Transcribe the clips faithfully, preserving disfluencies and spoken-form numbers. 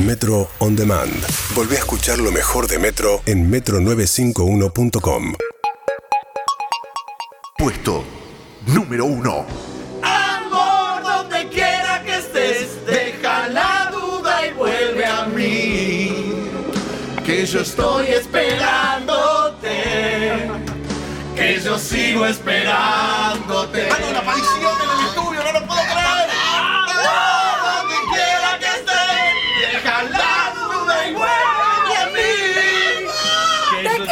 Metro On Demand. Volvé a escuchar lo mejor de Metro en metro novecientos cincuenta y uno punto com. Puesto número uno. Amor, donde quiera que estés, deja la duda y vuelve a mí. Que yo estoy esperándote. Que yo sigo esperándote. ¡Mano, una aparición en el estudio! ¡No lo puedo creer! Amor, donde quiera que estés, deja la duda y vuelve a mí. Que yo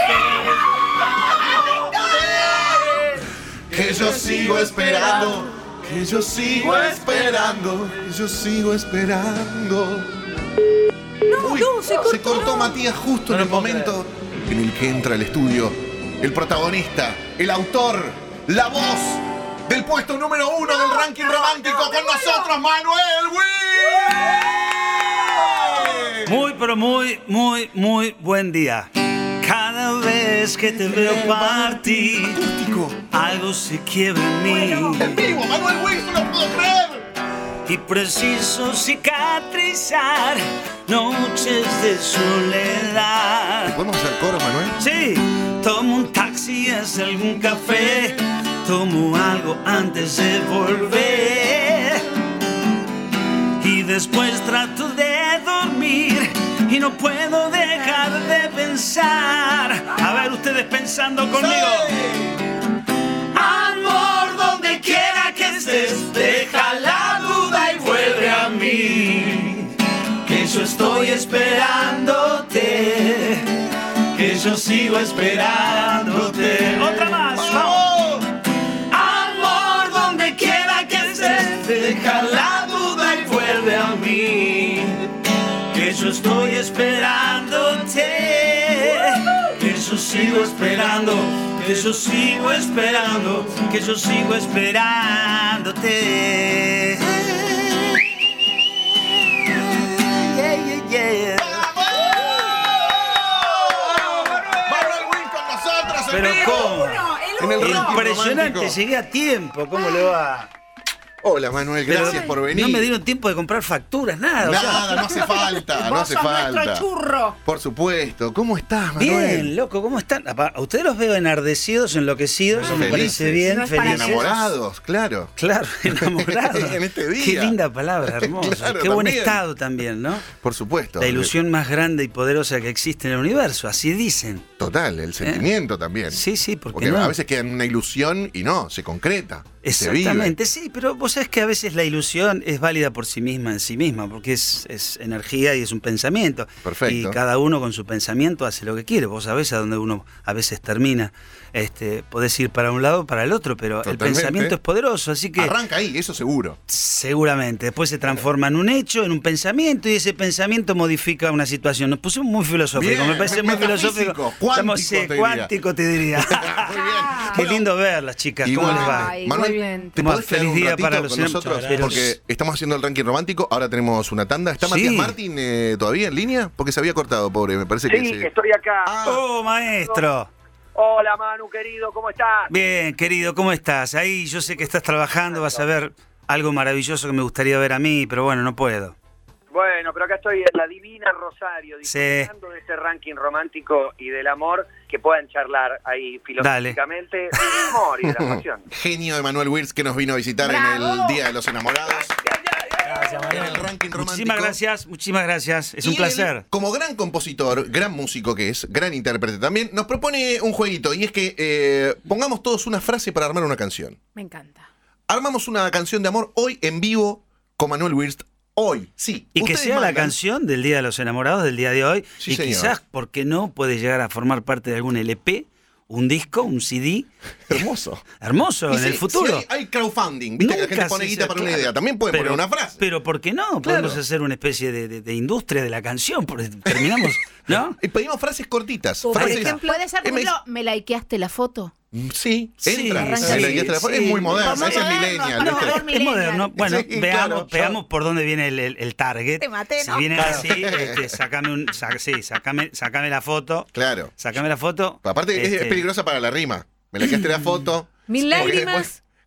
estoy Que yo sigo esperando, que yo sigo esperando, que yo sigo esperando. No, Uy, no, se cortó. se cortó Matías justo No en lo el puedo momento en el que entra al estudio el protagonista, el autor, la voz del puesto número uno del ranking romántico con nosotros, Manuel Witt. Muy, pero muy, muy, muy buen día. Cada vez que te veo partir, Acústico. algo se quiebra en mí. En vivo, Manuel Witt, no lo puedo creer. Y preciso cicatrizar noches de soledad. ¿Podemos hacer coro, Manuel? Sí, tomo un taxi, es algún café, tomo algo antes de volver. Y después trato de dormir y no puedo dejar de pensar. A ver, ustedes pensando conmigo. amor, donde quiera que estés, deja la duda y vuelve a mí. Que yo estoy esperándote. Que yo sigo esperándote. Otra más, vamos. Amor, donde quiera que estés, deja la duda y vuelve a mí. Que yo estoy esperándote. Que yo sigo esperando. Que yo sigo esperando. Que yo sigo esperándote. Yeah, yeah, yeah. Manuel Witt con nosotros en Pero vivo. ¿cómo? Uno, el En el uno. ranking Impresionante, romántico. llegué a tiempo. ¿Cómo le va? Hola, Manuel, gracias Pero por venir. No me dieron tiempo de comprar facturas, nada. o sea, Nada, no hace falta, no Vos hace sos falta. nuestro churro. Por supuesto. ¿Cómo estás, Manuel? bien, loco, ¿cómo están? A ustedes los veo enardecidos, enloquecidos, eso me Felices. parece bien, No es para felices. Enamorados, claro. Claro, enamorados. En este día. Qué linda palabra, hermosa. Claro, Qué buen también. estado también, ¿no? Por supuesto. La ilusión más grande y poderosa que existe en el universo, así dicen. Total, el sentimiento también. Sí, sí, ¿por qué Porque no? a veces queda en una ilusión y no, se concreta. Se vive. Exactamente, sí, pero vos sabés que a veces la ilusión es válida por sí misma, en sí misma, porque es, es energía y es un pensamiento. Perfecto. Y cada uno con su pensamiento hace lo que quiere. Vos sabés a dónde uno a veces termina. Este, podés ir para un lado o para el otro, pero Totalmente. el pensamiento es poderoso, así que Arranca ahí, eso seguro. seguramente después se transforma en un hecho, en un pensamiento, y ese pensamiento modifica una situación. Nos pusimos muy filosóficos, Bien, me parece muy metafísico, filosófico. cuántico, Estamos, sí, te diría. cuántico te diría. Muy bien. Qué Bueno, lindo verlas, chicas, ¿cómo les va? Ay, Manuel, igualmente. ¿te Bueno, podés quedar feliz un día ratito para los con enem- nosotros? Muchas gracias. Porque estamos haciendo el ranking romántico, ahora tenemos una tanda. ¿Está Sí. Matías Martín eh, todavía en línea? Porque se había cortado, pobre, me parece que Sí, se... estoy acá. Ah, Oh, maestro. Hola, Manu, querido, ¿cómo estás? Bien, querido, ¿cómo estás? Ahí yo sé que estás trabajando, vas a ver algo maravilloso que me gustaría ver a mí, pero bueno, no puedo. Bueno, pero acá estoy en la divina Rosario, Sí. disfrutando de este ranking romántico y del amor, que puedan charlar ahí filosóficamente del amor y de la pasión. genio de Manuel Wirtz que nos vino a visitar en ¡Bravo! el Día de los Enamorados. En el ranking romántico. Muchísimas gracias, muchísimas gracias. Es Y un él, placer. como gran compositor, gran músico que es, gran intérprete también, nos propone un jueguito y es que eh, pongamos todos una frase para armar una canción. Me encanta. Armamos una canción de amor hoy en vivo con Manuel Wirtz. Hoy, sí. Y que Ustedes sea la mandan- canción del Día de los Enamorados del día de hoy. Sí, y señor. quizás, ¿por qué no? Puede llegar a formar parte de algún L P, un disco, un C D. Hermoso. Hermoso Y en sí, el futuro. si hay, hay crowdfunding, viste que la gente pone se guita sabe, para una claro. idea. También pueden Pero- poner una frase. Pero ¿por qué no? Podemos hacer una especie de, de- de industria de la canción. Porque terminamos, ¿no? Y pedimos frases cortitas. Por frases, ejemplo, puede ser, por M- ejemplo, me likeaste la foto. Sí, Sí, entra. arranca En la así. guía de la- Sí. Es muy moderna, Vamos esa es moderno, millennial. vamos ¿viste? moderno. Es moderno. Bueno, Sí, veamos, claro, yo- veamos por dónde viene el, el- el target. Te maté, Si ¿no? viene Claro. así, este, sacame un, sa- sí, sacame, sacame la foto. Claro. Sacame la foto. Aparte es- Este, es peligrosa para la rima. Me la quedaste la foto. Mil Porque lágrimas. después-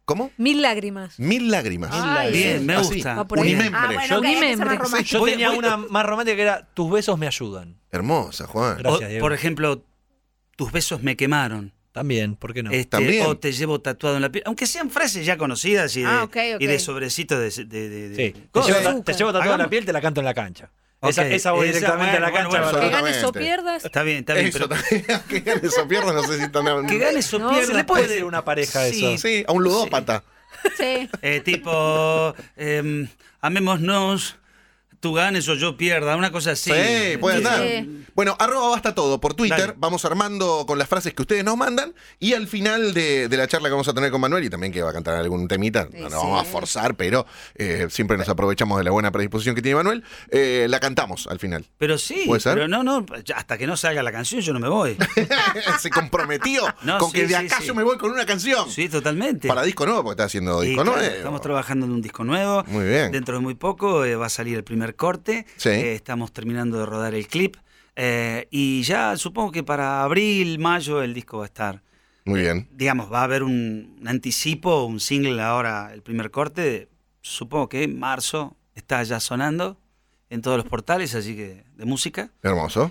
¿Cómo? Mil lágrimas. Mil lágrimas. Ay, bien, me Así. gusta. Va por ahí. Unimembre. Ah, bueno, Yo- ok, hay que ser Unimembre. más romántico. Yo Voy- tenía voy- una más romántica que era tus besos me ayudan. Hermosa, Juan. Gracias, O, Diego. por ejemplo, tus besos me quemaron. También, ¿por qué no? Este, También. O te llevo tatuado en la piel. Aunque sean frases ya conocidas y de, Ah, ok, ok. Y de sobrecitos de, de, de- de- Sí. de Te cosas. llevo, Azúcar. te llevo tatuado en la Hagamos. piel, te la canto en la cancha. Ok, Esa, esa voy esa, directamente a la bueno, cancha. bueno, Que bueno. ganes o Absolutamente. pierdas. Está bien, está bien. Eso Pero también, que ganes o pierdas, no sé si están... que ganes o No, pierdas. se le puede puede- decir una pareja Sí, eso. Sí, a un ludópata. Sí. Eh, tipo, eh, amémonos, tú ganes o yo pierda, una cosa así. Sí, puede Sí. dar. Bueno, arroba basta todo por Twitter. Dale. Vamos armando con las frases que ustedes nos mandan. Y al final de, de la charla que vamos a tener con Manuel, y también que va a cantar algún temita, Sí, no nos sí. vamos a forzar, pero eh, siempre nos aprovechamos de la buena predisposición que tiene Manuel. Eh, la cantamos al final. Pero sí, ¿Puede ser? pero no, no, hasta que no salga la canción yo no me voy. Se comprometió No, con sí, que de sí, acá sí. yo me voy con una canción. Sí, totalmente. Para disco nuevo, porque está haciendo Y disco claro, nuevo. estamos trabajando en un disco nuevo. Muy bien. Dentro de muy poco eh, va a salir el primer corte. Sí. Eh, estamos terminando de rodar el clip. Eh, y ya supongo que para abril, mayo el disco va a estar. Muy bien. Digamos, va a haber un, un anticipo, un single ahora, el primer corte. Supongo que en marzo está ya sonando en todos los portales, así que de música. Hermoso.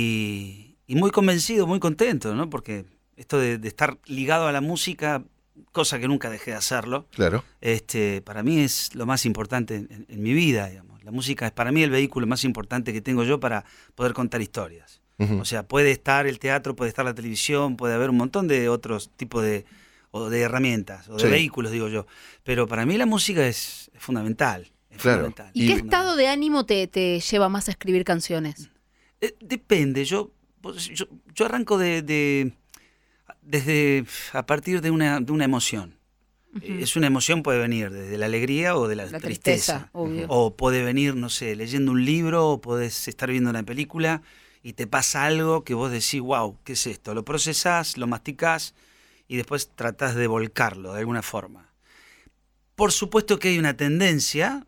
Y, y muy convencido, muy contento, ¿no? Porque esto de, de estar ligado a la música, cosa que nunca dejé de hacerlo, Claro. este, para mí es lo más importante en, en mi vida, digamos. La música es para mí el vehículo más importante que tengo yo para poder contar historias. Ujú. O sea, puede estar el teatro, puede estar la televisión, puede haber un montón de otros tipos de, o de herramientas, o de Sí. vehículos, digo yo. Pero para mí la música es, es fundamental. Es Claro. fundamental. ¿Y Y- qué estado de ánimo te, te lleva más a escribir canciones? Eh, depende, yo, pues, yo, yo arranco de, de- desde a partir de una, de una emoción. Eh, Es una emoción, puede venir desde la alegría o de la, La tristeza. tristeza, obvio. O puede venir, no sé, leyendo un libro, o podés estar viendo una película y te pasa algo que vos decís, wow, ¿qué es esto? Lo procesás, lo masticás y después tratás de volcarlo de alguna forma. Por supuesto que hay una tendencia,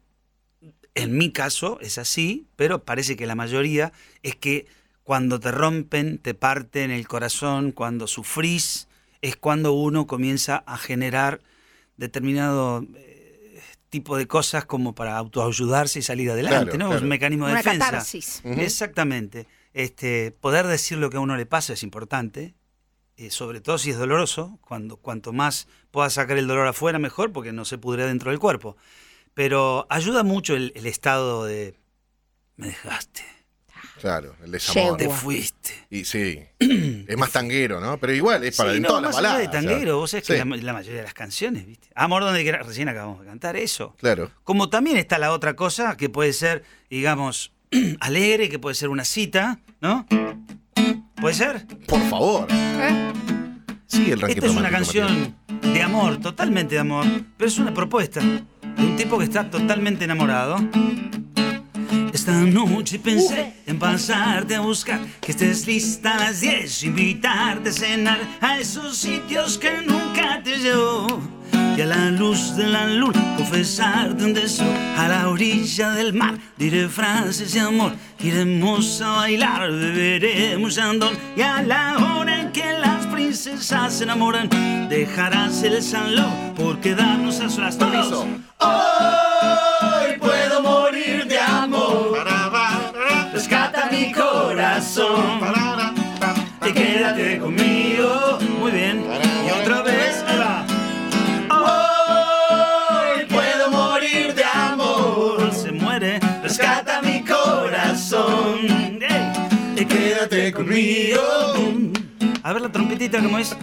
en mi caso es así, pero parece que la mayoría es que cuando te rompen, te parten el corazón, cuando sufrís, es cuando uno comienza a generar determinado eh, tipo de cosas como para autoayudarse y salir adelante, Claro, ¿no? claro. Es un mecanismo de Una defensa. catarsis. Ujú. Exactamente. Este, poder decir lo que a uno le pasa es importante, eh, sobre todo si es doloroso. Cuando, cuanto más pueda sacar el dolor afuera, mejor, porque no se pudre dentro del cuerpo. Pero ayuda mucho el, el estado de me dejaste, Claro, el desamor. te Yegua. fuiste. Y sí, es más tanguero, ¿no? Pero igual es para Sí, en no, todas las más allá baladas. de o sea, tanguero, vos sabés que sí, la, la mayoría de las canciones, ¿viste? Amor donde quiera, recién acabamos de cantar eso. Claro. Como también está la otra cosa que puede ser, digamos, alegre, que puede ser una cita, ¿no? ¿Puede ser? Por favor. ¿Eh? Sí, el ranking Esta es una romántico, Matías. canción de amor, totalmente de amor, pero es una propuesta de un tipo que está totalmente enamorado. Esta noche pensé en pasarte a buscar, que estés lista a las diez, invitarte a cenar a esos sitios que nunca te llevó. Y a la luz de la luna confesarte un deseo a la orilla del mar. Diré frases de amor, iremos a bailar, beberemos chandón. Y a la hora en que las princesas se enamoran, dejarás el salón por quedarnos a solas todos. Hoy puedo morir de amor, rescata mi corazón y quédate conmigo. Muy bien, y otra vez, ahí va. Hoy puedo morir de amor, se muere, rescata mi corazón. Ey, y quédate conmigo. A ver la trompetita como es.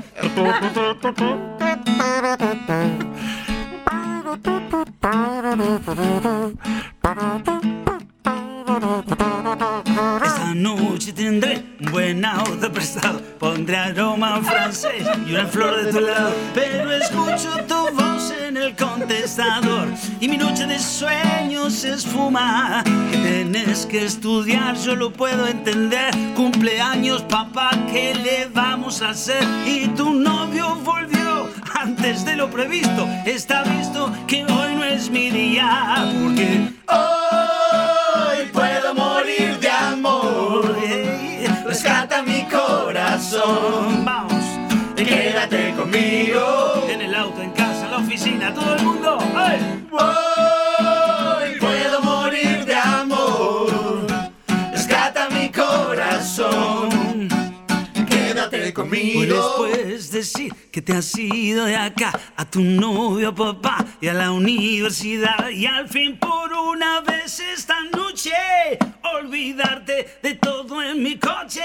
Esta noche tendré un buen auto prestado, pondré aroma francés y una flor de tu lado, pero escucho tu voz en el contestador y mi noche de sueños se esfuma. Que tenés que estudiar, yo lo puedo entender. Cumpleaños, papá, ¿qué le vamos a hacer? Y tu novio volvió antes de lo previsto. Está visto que hoy no es mi día, porque hoy puedo morir de amor. Hey, rescata mi corazón. Vamos, quédate conmigo. En el auto, en casa, en la oficina. a todo el mundo. ¡Ay! Hoy puedo morir de amor. Rescata mi corazón. Quédate conmigo. Después decir que te has ido de acá a tu novio, papá, y a la universidad, y al fin por una vez esta noche olvidarte de todo en mi coche.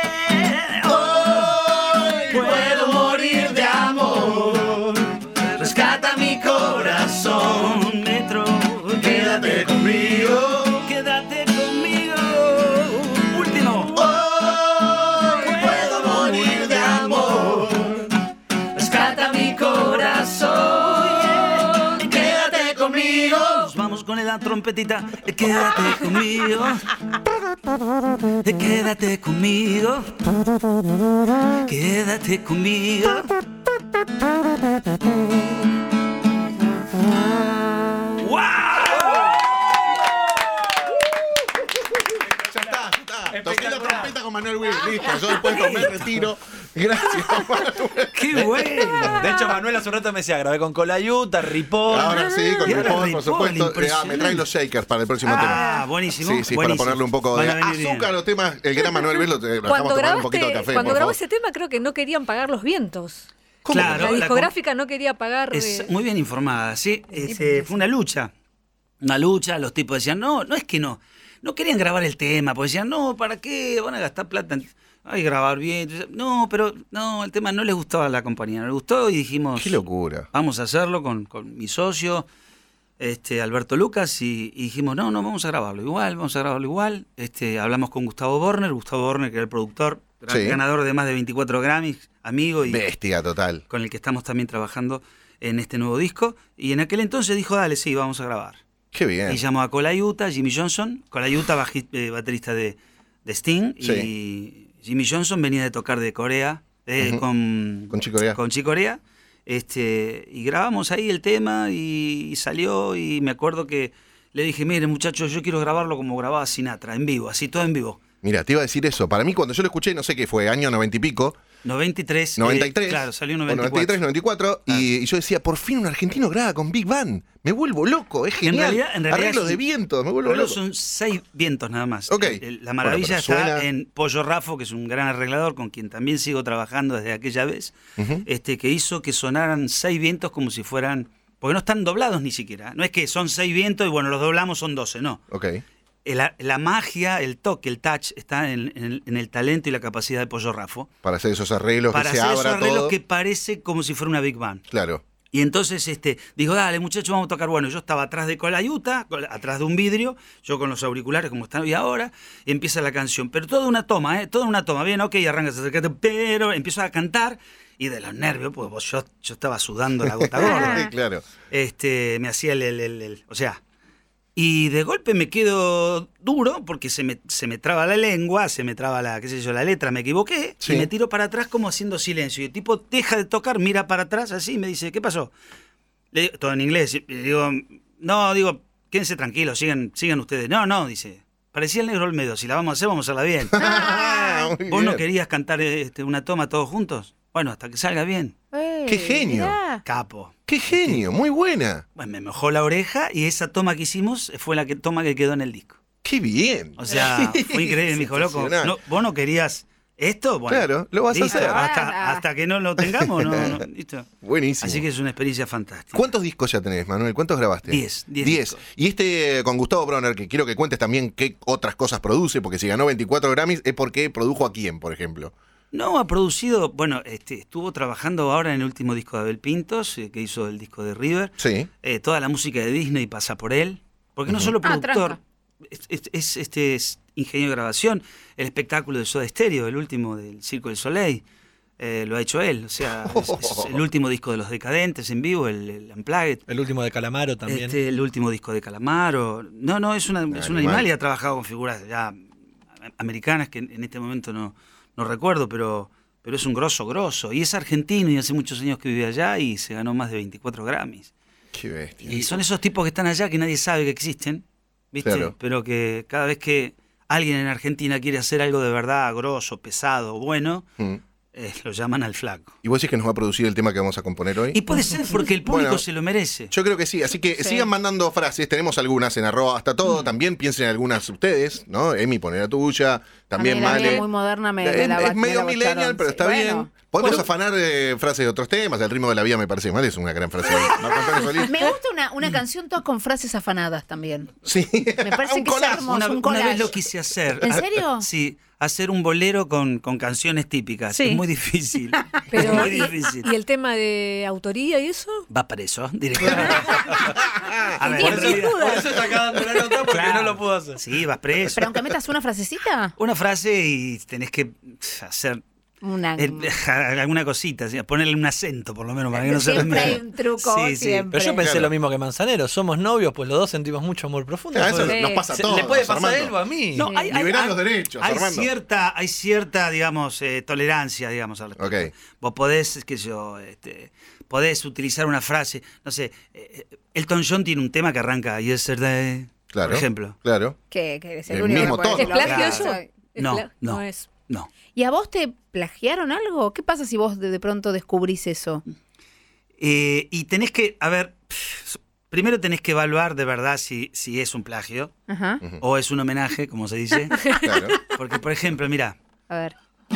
Hoy puedo morir de amor. Rescata mi corazón, Metro. Quédate conmigo. Quédate conmigo. Último. Hoy puedo morir de amor. Rescata mi corazón. Quédate conmigo. Nos vamos con la trompetita. Quédate conmigo. Quédate conmigo. Quédate conmigo. ¡Wow! Ya está, ya está. Toqué la trompeta con Manuel Will. Listo, yo después tomé retiro. Gracias, Manuel. ¡Qué bueno! De hecho, Manuel hace un rato me decía, grabé con Colayuta, Ripoll. Ahora sí, con Y ahora Ripoll, por Ripoll, supuesto. Eh, ah, me impresionante. traen los shakers para el próximo tema. Ah, buenísimo. Sí, sí, buenísimo. para ponerle un poco de Van a venir bien. azúcar a los temas. El gran Manuel Will lo te- lo dejamos Cuando tomar un grabaste, poquito de café, cuando por grabó favor. ese tema creo que no querían pagar los vientos. ¿Cómo? Claro, La la discográfica no quería pagar. Es eh, muy bien informada, sí. Este, pues. fue una lucha. Una lucha, los tipos decían, no, no es que no. No querían grabar el tema, porque decían, no, ¿para qué? Van a gastar plata en ay, grabar bien. Entonces, no, pero no, el tema no les gustaba a la compañía, no les gustó y dijimos, Qué locura. vamos a hacerlo con, con mi socio, este, Alberto Lucas, y, y dijimos, no, no, vamos a grabarlo igual, vamos a grabarlo igual. Este, hablamos con Gustavo Borner, Gustavo Borner, que era el productor, gran- Sí. ganador de más de veinticuatro Grammys, amigo y Bestia total. con el que estamos también trabajando en este nuevo disco. Y en aquel entonces dijo, dale, sí, vamos a grabar. Qué bien. Y llamó a Colayuta, Jimmy Johnson. Colayuta, baji- eh, baterista de, de Sting. Sí. Y Jimmy Johnson venía de tocar de Corea, eh, Ujú. con, Con Chick Corea. con Chick Corea. Este, y grabamos ahí el tema y, y salió. Y me acuerdo que le dije, mire muchachos, yo quiero grabarlo como grababa Sinatra, en vivo, así todo en vivo. Mira, te iba a decir eso. Para mí, cuando yo lo escuché, no sé qué fue, año noventa y pico. noventa y tres. noventa y eh, tres. claro, salió en o noventa y cuatro. noventa y tres, noventa y cuatro. Y, y yo decía, por fin un argentino graba con Big Band. Me vuelvo loco, es En genial. realidad, en realidad Arreglos es- de viento, me vuelvo Pero loco. son seis vientos nada más. Ok. El- el- La maravilla Bueno, pero está suena- en Pollo Rafo, que es un gran arreglador con quien también sigo trabajando desde aquella vez, Ujú. este, que hizo que sonaran seis vientos como si fueran... Porque no están doblados ni siquiera. No es que son seis vientos y bueno, los doblamos son doce, no. Ok. La, la magia, el toque, el touch está en, en el, en el talento y la capacidad de Pollo Rafo. Para hacer esos arreglos, Para que se hacer esos abra arreglos todo. que parece como si fuera una Big Band. Claro. Y entonces este, dijo, dale muchachos, vamos a tocar. Bueno, yo estaba atrás de Colayuta, col- atrás de un vidrio, yo con los auriculares como están hoy ahora, y empieza la canción. Pero toda una toma, ¿eh? Toda una toma. Bien, ok, arrancas, acércate, pero empiezo a cantar y de los nervios, pues vos- yo, yo estaba sudando la gota gorda. claro. Este, me hacía el, el- el- el- o sea, y de golpe me quedo duro porque se me, se me traba la lengua, se me traba la, qué sé yo, la letra, me equivoqué Sí. y me tiro para atrás como haciendo silencio. Y el tipo deja de tocar, mira para atrás así y me dice, ¿qué pasó? Le digo, todo en inglés, y le digo, no, digo, quédense tranquilos, sigan, sigan ustedes. No, no, dice, parecía el Negro Olmedo, si la vamos a hacer, vamos a hacerla bien. Muy ¿Vos no bien. querías cantar este, una toma todos juntos? Bueno, hasta que salga bien. eh, ¡Qué genio! mirá. Capo. ¡Qué genio! Muy buena. Bueno, me mojó la oreja y esa toma que hicimos fue la que, toma que quedó en el disco. ¡Qué bien! O sea, fue increíble, me dijo, loco, Sensacional. no, ¿vos no querías esto? Bueno, Claro, lo vas a listo, hacer. Hasta, hasta que no lo tengamos, no, no, listo. Buenísimo. Así que es una experiencia fantástica. ¿Cuántos discos ya tenés, Manuel? ¿Cuántos grabaste? Diez, diez Diez. discos. Y este eh, con Gustavo Bronner, que quiero que cuentes también qué otras cosas produce, porque si ganó veinticuatro Grammys es porque produjo a quién, por ejemplo. No, ha producido, bueno, este, estuvo trabajando ahora en el último disco de Abel Pintos, eh, que hizo el disco de River. Sí. Eh, toda la música de Disney pasa por él, porque no Ujú. solo Ah, productor, tranca. es, es- es, este, es ingeniero de grabación, el espectáculo de Soda Stereo, el último del Circo del Soleil, eh, lo ha hecho él, o sea, es, es el último disco de Los Decadentes en vivo, el, el Unplugged. El último de Calamaro también. Este, el último disco de Calamaro. No, no, es, una, es un animal. animal y ha trabajado con figuras ya americanas que en, en este momento no, no recuerdo, pero, pero es un grosso, grosso. Y es argentino y hace muchos años que vive allá y se ganó más de veinticuatro Grammys. Qué bestia. Y son esos tipos que están allá que nadie sabe que existen, ¿viste? Claro. Pero que cada vez que alguien en Argentina quiere hacer algo de verdad, grosso, pesado, bueno, Mm. Eh, lo llaman al flaco. ¿Y vos decís que nos va a producir el tema que vamos a componer hoy? Y puede ser, porque el público Bueno, se lo merece. Yo creo que sí, así que Sí. sigan mandando frases, tenemos algunas en arroba hasta todo, también piensen en algunas ustedes, ¿no? Emi, poner la tuya, también A mí la mía Male. muy moderna me, Es, me la es me medio la millennial, bocharon, pero sí. está Bueno, bien. Podemos afanar eh, frases de otros temas, el ritmo de la vida me parece mal, es una gran frase. Marco Antonio Solís. Me gusta una, una canción toda con frases afanadas también. Sí, Me parece un que es collage. hermoso, Una, un una collage. vez lo quise hacer. ¿En Ah, serio? Sí, hacer un bolero con, con canciones típicas. Sí. Es muy difícil. Pero, es muy ¿y, difícil. ¿y el tema de autoría y eso? Va preso, directamente. A ver, Por en eso, realidad- por eso está acá dando la nota porque Claro. no lo pudo hacer. Sí, vas preso. Pero aunque metas una frasecita, Una frase y tenés que hacer una... el- alguna cosita, ¿sí? Ponerle un acento por lo menos para que no se Siempre remedie. hay un truco, Sí, sí. siempre. Pero yo pensé Claro. lo mismo que Manzanero. Somos novios, pues los dos sentimos mucho amor profundo. Ah, eso Pues, nos pasa a se- todos. le puede pasar a Armando. él o a mí. No, hay, hay- Liberar hay- los derechos, hay Armando. cierta, hay cierta, digamos, eh, tolerancia, digamos, al respecto. Ok. Vos podés, qué sé yo, este, podés utilizar una frase, no sé, eh, Elton John tiene un tema que arranca Yesterday, Claro. por ejemplo. Claro. Que, que es el, El único mismo que puede tono. ¿Es decirlo. plagio Claro. eso? ¿Es No, pla- no. es. No. ¿Y a vos te plagiaron algo? ¿Qué pasa si vos de, de pronto descubrís eso? Eh, y tenés que, a ver, pff, primero tenés que evaluar de verdad si, si es un plagio Ajá. o es un homenaje, como se dice. Claro. Porque, por ejemplo, mira. A ver.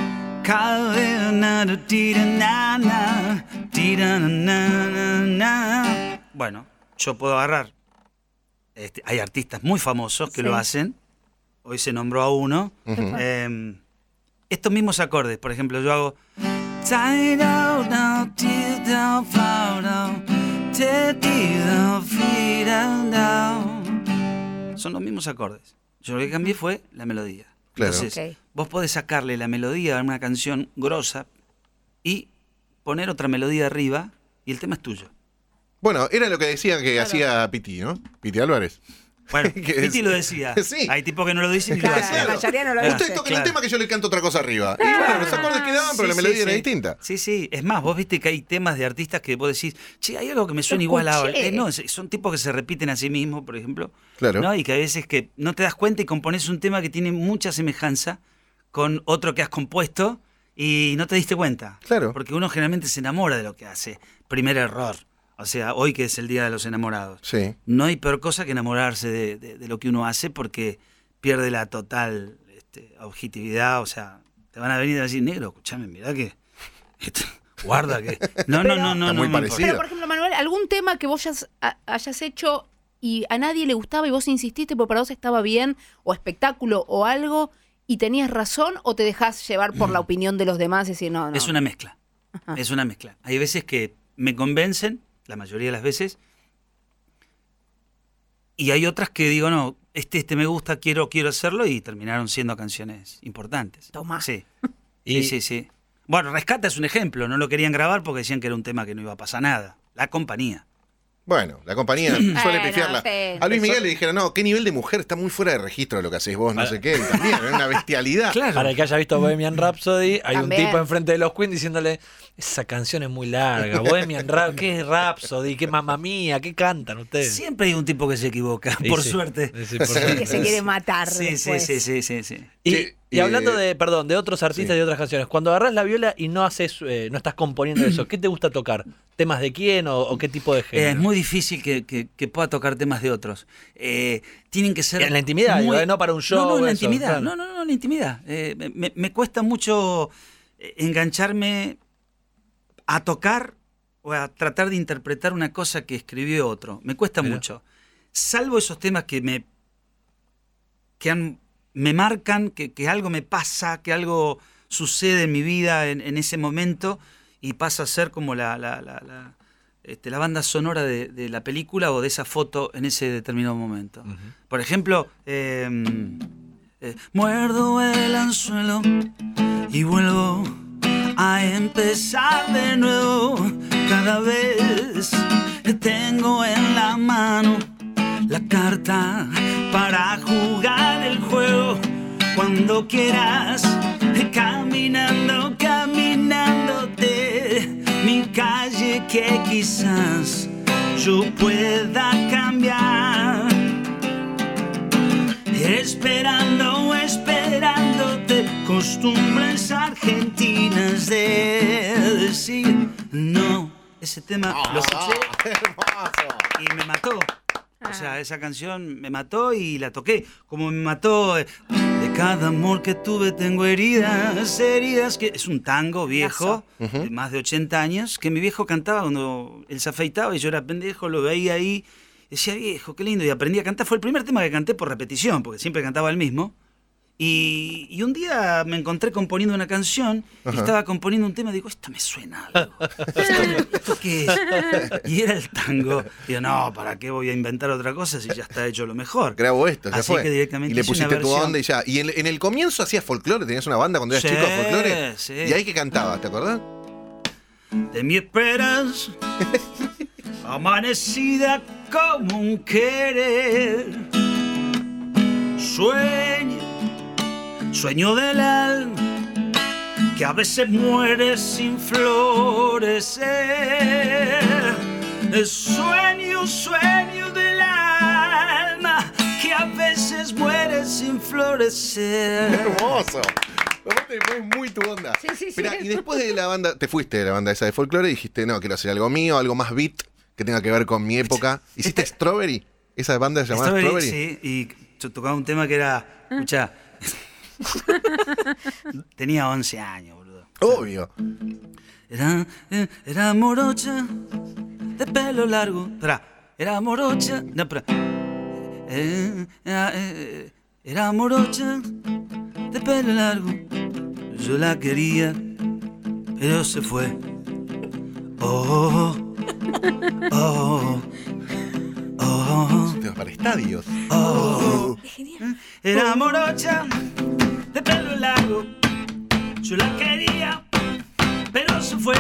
Bueno, yo puedo agarrar. Este, hay artistas muy famosos que Sí. lo hacen. Hoy se nombró a uno. Ujú. Eh, estos mismos acordes, por ejemplo, yo hago. Son los mismos acordes. Yo lo que cambié fue la melodía. Claro. Entonces, Ok. vos podés sacarle la melodía a una canción grosa y poner otra melodía arriba y el tema es tuyo. Bueno, era lo que decía que hacía Piti, ¿no? Piti Álvarez. Bueno, Que Piti es- lo decía. Sí. Hay tipos que no lo dicen y lo Claro, hacen. la mayoría no lo Claro. Ustedes dice. tocan Claro. un tema que yo le canto otra cosa arriba. Y bueno, los acordes quedaban, pero Sí, la sí, melodía sí. era distinta. Sí, sí. Es más, vos viste que hay temas de artistas que vos decís, che, hay algo que me suena Lo igual ahora. escuché. Eh, no, es- son tipos que se repiten a sí mismos, por ejemplo. Claro. ¿No? Y que a veces que no te das cuenta y compones un tema que tiene mucha semejanza con otro que has compuesto y no te diste cuenta. Claro. Porque uno generalmente se enamora de lo que hace. Primer error. O sea, hoy que es el Día de los Enamorados. Sí. No hay peor cosa que enamorarse de, de- de lo que uno hace porque pierde la total este, objetividad. O sea, te van a venir a decir, negro, escúchame, mirá que... esto- guarda que... No, no, no, no. Está no muy me parecido. importa. Pero, por ejemplo, Manuel, ¿algún tema que vos hayas, a- hayas hecho y a nadie le gustaba y vos insististe porque para vos estaba bien, o espectáculo o algo, y tenías razón, o te dejás llevar por la opinión de los demás y decir, no, no? Es una mezcla. Es una mezcla. Hay veces que me convencen, la mayoría de las veces, y hay otras que digo, no, este, este me gusta, quiero, quiero hacerlo, y terminaron siendo canciones importantes. Tomá. Sí. Y- Sí, sí, sí. Bueno, Rescata es un ejemplo, no lo querían grabar porque decían que era un tema que no iba a pasar nada. La compañía. Bueno, la compañía suele Bueno, pifiarla. sí. A Luis Miguel le dijeron, no, qué nivel de mujer, está muy fuera de registro de lo que hacéis vos, no sé qué. Y también, es una bestialidad. Claro. Para el que haya visto Bohemian Rhapsody, hay También. un tipo enfrente de los Queen diciéndole, esa canción es muy larga, Bohemian Rhapsody, ¿qué es Rhapsody? ¿Qué mamá mía? ¿Qué cantan ustedes? Siempre hay un tipo que se equivoca, Sí, por sí. suerte. Sí, sí, por Que suerte. se quiere matar Sí, sí, después. sí, sí, sí, sí. Y, Che, y hablando eh, de, perdón, de otros artistas sí. y otras canciones, cuando agarrás la viola y no haces, eh, no estás componiendo eso, ¿qué te gusta tocar? ¿Temas de quién o, o qué tipo de Eh, género? es muy difícil que, que- que pueda tocar temas de otros. Eh, tienen que ser... En la intimidad, digo, eh, no para un show No, no, en la eso, intimidad. claro. No, no, no, en la intimidad. Eh, me, me cuesta mucho eh, engancharme a tocar o a tratar de interpretar una cosa que escribió otro. Me cuesta Mira. mucho. Salvo esos temas que me... que han- me marcan, que, que algo me pasa, que algo sucede en mi vida en, en ese momento y pasa a ser como la, la, la, la, este, la banda sonora de, de la película o de esa foto en ese determinado momento. Por ejemplo, eh, eh, muerdo el anzuelo y vuelvo a empezar de nuevo. Cada vez que tengo en la mano la carta para jugar el juego. Cuando quieras, caminando, caminándote, mi calle que quizás yo pueda cambiar. Esperando, esperándote, costumbres argentinas de ese tema Ah, lo escuché hermoso. y me mató. O sea, esa canción me mató y la toqué. Como me mató, eh, de cada amor que tuve tengo heridas, heridas que... Es un tango viejo, de más de ochenta años, que mi viejo cantaba cuando él se afeitaba y yo era pendejo, lo veía ahí. Decía, viejo, qué lindo, y aprendí a cantar. Fue el primer tema que canté por repetición, porque siempre cantaba el mismo. Y, y un día me encontré componiendo una canción, y estaba componiendo un tema y digo, esto me suena algo. ¿Esto, ¿Esto qué es? Y era el tango. Y digo, no, ¿para qué voy a inventar otra cosa si ya está hecho lo mejor? Grabo esto, ya Así fue. que directamente y le hice una pusiste tu versión. onda y ya. Y en, en el comienzo hacías folclore, tenías una banda cuando eras Sí, chico de folclore. sí. Y ahí que cantabas, ¿te acordás? De mi esperanza, amanecida como un querer. Sueño, sueño del alma, que a veces muere sin florecer. Sueño, sueño del alma, que a veces muere sin florecer. Hermoso. Aparte, es muy tu onda. Sí, sí, sí. Mirá, y después de la banda, te fuiste de la banda esa de folclore y dijiste, no, quiero hacer algo mío, algo más beat, que tenga que ver con mi época. ¿Hiciste Strawberry? ¿Esa banda se llamaba Strawberry? Sí, y yo tocaba un tema que era, escucha, tenía once años, boludo. Obvio. Era, eh, era morocha, de pelo largo. Espera, era morocha. No, espera. Eh, era, eh, era morocha, de pelo largo. Yo la quería, pero se fue. Oh, oh, oh, oh. Te vas para estadios. Oh, Genial. era morocha, de pelo largo. Yo la quería, pero se fue.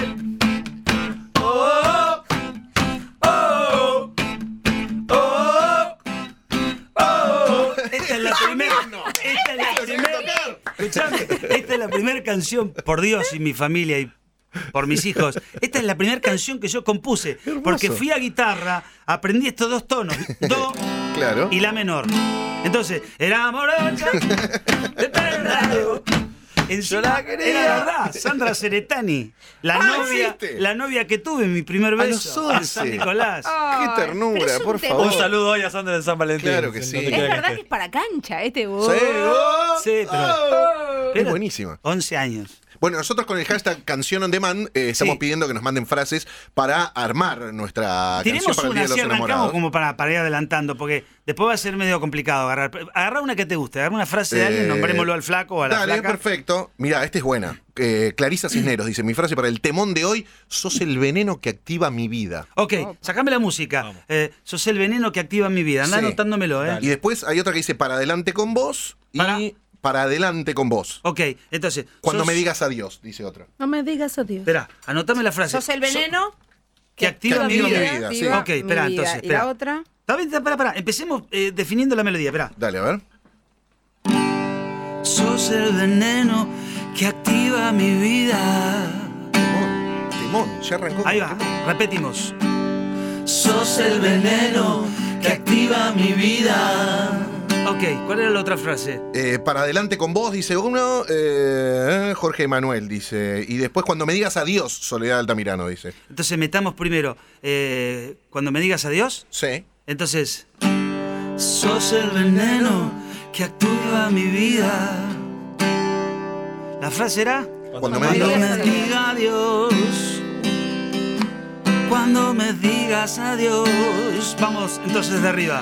Oh, oh, oh, oh. Esta es la primera. Esta es la primera. Escuchame, esta es la primera canción, por Dios y mi familia y por mis hijos. Esta es la primera canción que yo compuse. Porque fui a guitarra, aprendí estos dos tonos, do Claro. y la menor. Entonces, era morocha, de pelo largo. Encima, Yo la quería. era la verdad, Sandra Ceretani, la Ah, novia, ¿existe? la novia que tuve en mi primer A los beso, a San once. Nicolás. Qué ternura, pero es un por tema. favor. Un saludo hoy a Sandra de San Valentín. Claro que sí. Donde Es quiera que verdad que esté. es para cancha este Sí, vos. oh, Sí, pero- oh. Es Era buenísima. once años. Bueno, nosotros con el hashtag Canción on Demand eh, estamos Sí. pidiendo que nos manden frases para armar nuestra canción Tiremos para el Día una, de los así arrancamos Enamorados. como para, para ir adelantando, porque después va a ser medio complicado agarrar. Agarra una que te guste, agarra una frase de alguien, Eh, nombrémoslo al flaco o a la Dale, flaca. perfecto. Mirá, esta es buena. Eh, Clarisa Cisneros dice, mi frase para el temón de hoy, sos el veneno que activa mi vida. Ok, sacame la música. Eh, sos el veneno que activa mi vida. Andá Sí. anotándomelo, ¿eh? Y después hay otra que dice, para adelante con vos y Para- para, adelante con vos. Ok, entonces. Cuando sos- me digas adiós, dice otra. No me digas adiós. Espera, anotame la frase. Sos el veneno que activa mi activa mi vida. vida, sí. activa Ok, mi espera, vida. entonces, Y espera. la otra. Está bien, pará, pará. Empecemos eh, definiendo la melodía, espera. Dale, a ver. Sos el veneno que activa mi vida. Timón, timón, ya arrancó. Ahí con va, timón. repetimos. Sos el veneno que activa mi vida. Ok, ¿cuál era la otra frase? Eh, para adelante con vos, dice uno. eh, Jorge Manuel dice. Y después cuando me digas adiós, Soledad Altamirano, dice. Entonces metamos primero, eh, cuando me digas adiós, Sí. entonces... Sos el veneno que activa mi vida. La frase era... Cuando me Cuando digas me diga adiós, cuando me digas adiós. Vamos entonces de arriba.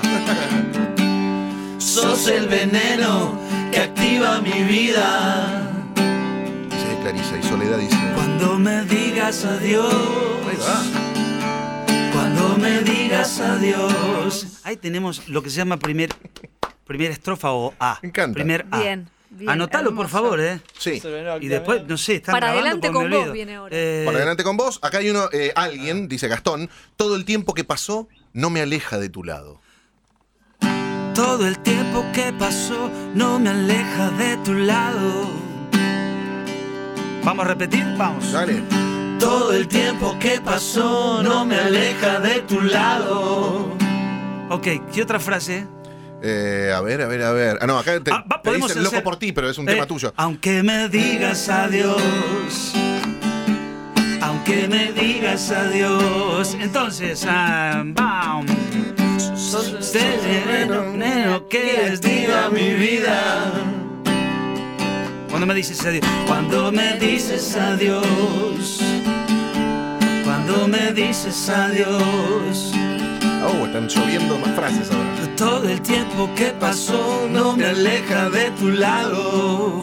Sos el veneno que activa mi vida. Dice Clarisa y Soledad dice. Cuando me digas adiós. Ahí va. Cuando me digas adiós. Ahí tenemos lo que se llama primer, primera estrofa o A. Me encanta. Primer A. Bien, bien, Anotalo, por hermoso. favor, ¿eh? Sí. Y después, no sé, están Para grabando adelante porque me con vos olvido. viene ahora. Eh, Para adelante con vos. Acá hay uno, eh, alguien, dice Gastón. Todo el tiempo que pasó no me aleja de tu lado. Todo el tiempo que pasó no me aleja de tu lado. ¿Vamos a repetir? Vamos. Dale. Todo el tiempo que pasó no me aleja de tu lado. Ok, ¿qué otra frase? Eh, a ver, a ver, a ver. Ah, no, acá te, Ah, va, te podemos dicen loco hacer- por ti, pero es un Eh, tema tuyo. Aunque me digas adiós, aunque me digas adiós. Entonces, ah, bam. Sos el veneno que les diga mi vida. Cuando me dices adiós, cuando me dices adiós, cuando me dices adiós. Oh, están lloviendo más frases ahora. Todo el tiempo que pasó no me aleja de tu lado.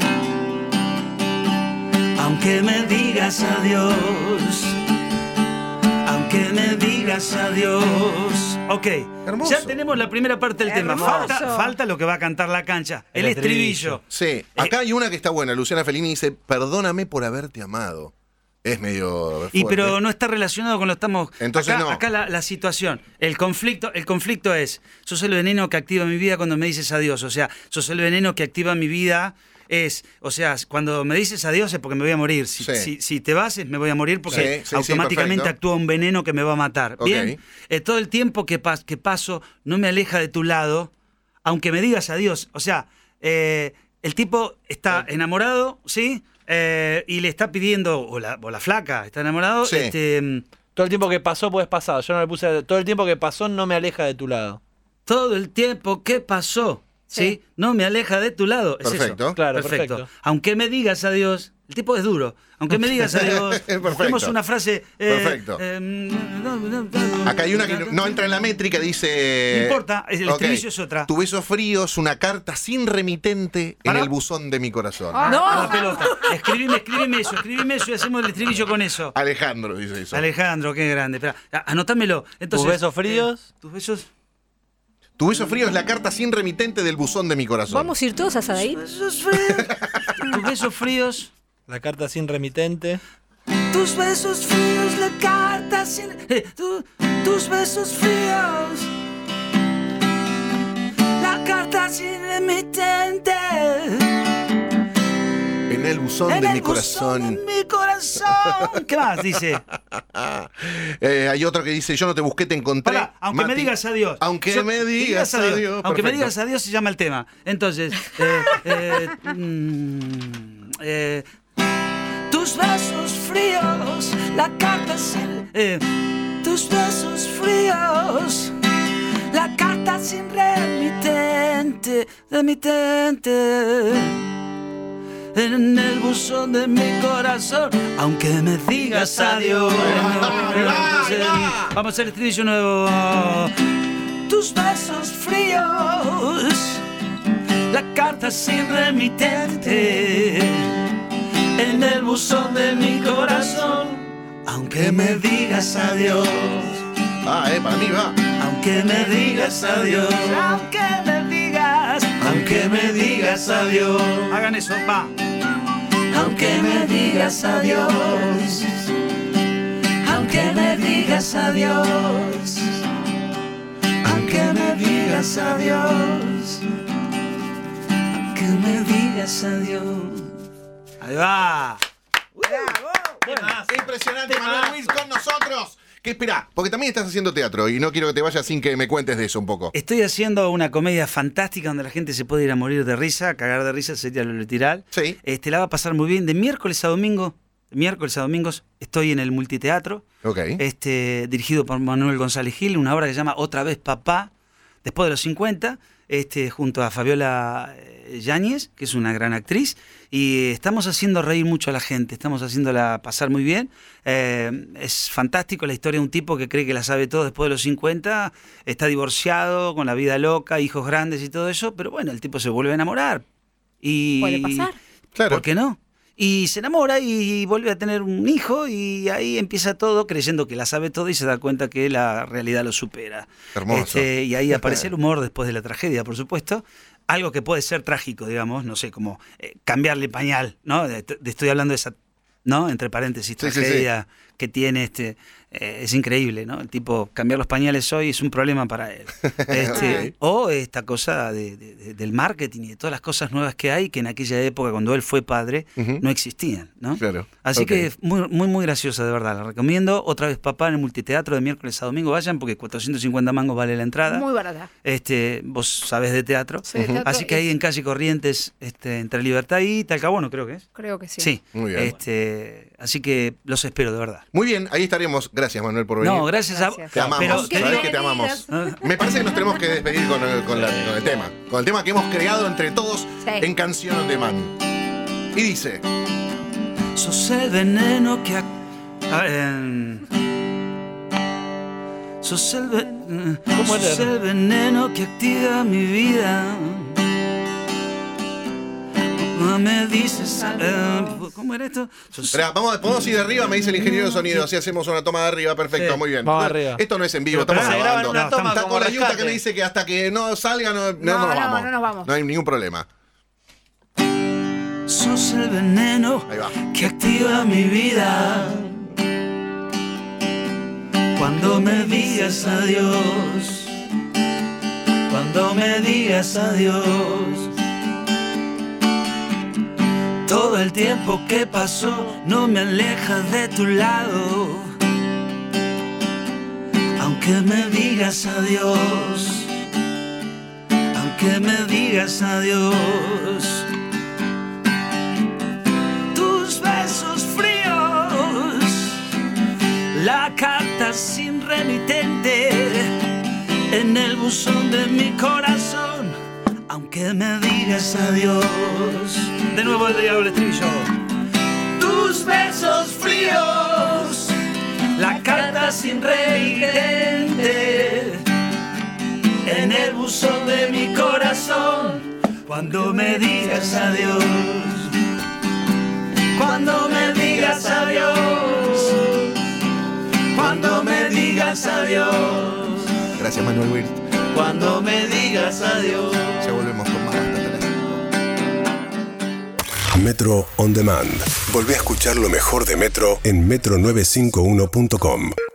Aunque me digas adiós, aunque me digas adiós. Ok, hermoso. Ya tenemos la primera parte del Hermoso. tema. Falta, falta lo que va a cantar la cancha, el, El estribillo. Sí, acá hay una que está buena. Luciana Fellini dice, perdóname por haberte amado. Es medio fuerte. Y pero no está relacionado con lo que estamos. Entonces acá, no. acá la, la situación, el conflicto, el conflicto es, sos el veneno que activa mi vida cuando me dices adiós. O sea, sos el veneno que activa mi vida. Es, o sea, cuando me dices adiós es porque me voy a morir. Si, Sí. si, si te vas, es me voy a morir porque Sí, sí, automáticamente sí, actúa un veneno que me va a matar. Ok. Bien, eh, todo el tiempo que, pas, que paso no me aleja de tu lado, aunque me digas adiós. O sea, eh, el tipo está enamorado, ¿sí? Eh, y le está pidiendo, o la, o la flaca está enamorado, Sí. este, Todo el tiempo que pasó, pues pasado. Yo no le puse. Todo el tiempo que pasó no me aleja de tu lado. todo el tiempo que pasó, ¿sí? Sí. No me aleja de tu lado. Es Perfecto. eso. Claro, perfecto. perfecto. Aunque me digas adiós, el tipo es duro. Aunque me digas adiós, Perfecto. tenemos una frase. eh, Perfecto. eh, no, no, no, Acá hay una que no, no entra en la métrica, dice... No importa, el Ok. estribillo es otra. Tu beso frío es una carta sin remitente ¿Para? en el buzón de mi corazón. A No. la pelota. Escribime, escribime eso, escribime eso y hacemos el estribillo con eso. Alejandro dice eso. Alejandro, qué grande. Espera, a- anotámelo. Entonces, ¿Tus besos fríos? eh, ¿Tus besos? Tu beso frío es la carta sin remitente del buzón de mi corazón. ¿Vamos a ir todos a Sadaí? Tus besos fríos. Tus besos fríos. La carta sin remitente. Tus besos fríos, la carta sin... eh, tu- tus besos fríos. La carta sin remitente. En el buzón En de el mi buzón corazón. de mi corazón. ¿Qué más dice? Eh, hay otro que dice, yo no te busqué, te encontré. Pará, aunque me Mati. digas adiós. Aunque Yo- me digas adiós. Aunque me Perfecto. digas adiós se llama el tema. Entonces, eh, eh, mm, eh, tus besos fríos, la carta sin... eh, tus besos fríos, la carta sin remitente, remitente. En el buzón de mi corazón, aunque me digas adiós. Entonces, vamos a hacer el estribillo nuevo. Tus besos fríos, la carta sin remitente. En el buzón de mi corazón, aunque me digas adiós. Ah, eh, para mí va. Aunque me digas adiós, aunque me digas, aunque me digas adiós. Hagan eso, va. Aunque me digas adiós, aunque me digas adiós, aunque me digas adiós, aunque me digas adiós. Ahí va. Impresionante, Manuel Luis con nosotros. ¿Qué espera? Porque también estás haciendo teatro y no quiero que te vayas sin que me cuentes de eso un poco. Estoy haciendo una comedia fantástica donde la gente se puede ir a morir de risa, a cagar de risa, sería lo literal. Sí. Este, la va a pasar muy bien. De miércoles a domingo, de miércoles a domingos, estoy en el multiteatro, Ok. este, dirigido por Manuel González Gil, una obra que se llama Otra vez Papá, después de los cincuenta, este, junto a Fabiola eh, Yáñez, que es una gran actriz, y estamos haciendo reír mucho a la gente, estamos haciéndola pasar muy bien. Eh, es fantástico la historia de un tipo que cree que la sabe todo después de los cincuenta, está divorciado, con la vida loca, hijos grandes y todo eso, pero bueno, el tipo se vuelve a enamorar. Y, Puede pasar. Claro. ¿Por qué no? Y se enamora y vuelve a tener un hijo y ahí empieza todo creyendo que la sabe todo y se da cuenta que la realidad lo supera. Hermoso. Este, y ahí aparece el humor después de la tragedia, por supuesto. Algo que puede ser trágico, digamos, no sé, como eh, cambiarle pañal, ¿no? De- de- estoy hablando de esa, ¿no? Entre paréntesis, Sí, sí, sí. tragedia que tiene este Eh, es increíble, ¿no? El tipo, cambiar los pañales hoy es un problema para él. Este, Okay. O esta cosa de, de- de- del marketing y de todas las cosas nuevas que hay que en aquella época, cuando él fue padre, Ujú. no existían, ¿no? Claro. Así Ok. que muy, muy, muy graciosa, de verdad. La recomiendo. Otra vez Papá en el multiteatro de miércoles a domingo. Vayan porque cuatrocientos cincuenta mangos vale la entrada. Muy barata. Este, vos sabés de teatro. Sí, teatro Así que ahí es- en calle Corrientes, este, entre Libertad y Talcahuano, creo que es. Creo que sí. Sí. Muy bien. Este, así que los espero, de verdad. Muy bien, ahí estaremos. Gracias, Manuel, por venir. No, gracias, Gracias. a Te amamos, Pero, sabés te- que te amamos. ¿Ah? Me parece que nos tenemos que despedir con el, con la- con el tema. Con el tema que hemos creado entre todos Sí. en Canción on Demand. Y dice... Sos el veneno que... ac- A ver, em, sos el, ve- ¿Cómo sos era? el veneno que activa mi vida. No me dices... eh, ¿Cómo era esto? Sos- Esperá, vamos, podemos ir de arriba, me dice el ingeniero de sonido. Así hacemos una toma de arriba, perfecto, Sí, muy bien. vamos No, arriba. Esto no es en vivo, Pero estamos se graban grabando. una toma Está como con la yuta rescate. que me dice que hasta que no salga no, no, No, nos no, vamos. no nos vamos. No hay ningún problema. Sos el veneno Ahí va. que activa mi vida. Cuando me digas adiós, cuando me digas adiós, todo el tiempo que pasó no me aleja de tu lado. Aunque me digas adiós, aunque me digas adiós. Tus besos fríos, la carta sin remitente en el buzón de mi corazón. Aunque me digas adiós. De nuevo el diablo estribillo. Tus besos fríos, la carta sin remitente en el buzón de mi corazón. Cuando me digas adiós, cuando me digas adiós, cuando me digas adiós, Gracias, Manuel Wirth. cuando me digas adiós. Ya volvemos con más hasta las cinco. Metro On Demand. Volvé a escuchar lo mejor de Metro en metro novecientos cincuenta y uno punto com.